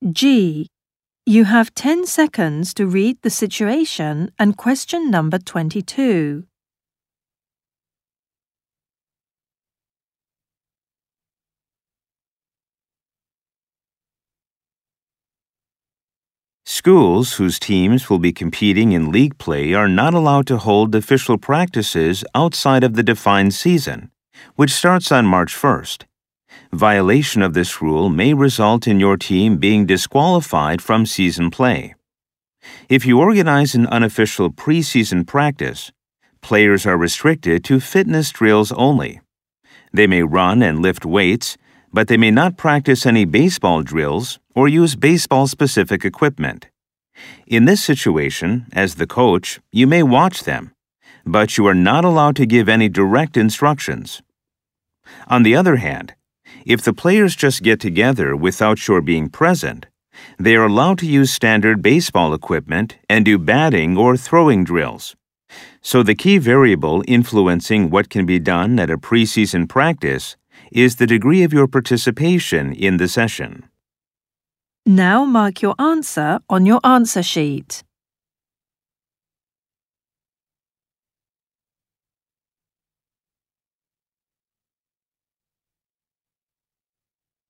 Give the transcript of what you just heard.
G. You have 10 seconds to read the situation and question number 22. Schools whose teams will be competing in league play are not allowed to hold official practices outside of the defined season, which starts on March 1st. Violation of this rule may result in your team being disqualified from season play. If you organize an unofficial preseason practice, players are restricted to fitness drills only. They may run and lift weights, but they may not practice any baseball drills or use baseball-specific equipment. In this situation, as the coach, you may watch them, but you are not allowed to give any direct instructions. On the other hand, if the players just get together without your being present, they are allowed to use standard baseball equipment and do batting or throwing drills. So the key variable influencing what can be done at a preseason practice is the degree of your participation in the session. Now mark your answer on your answer sheet.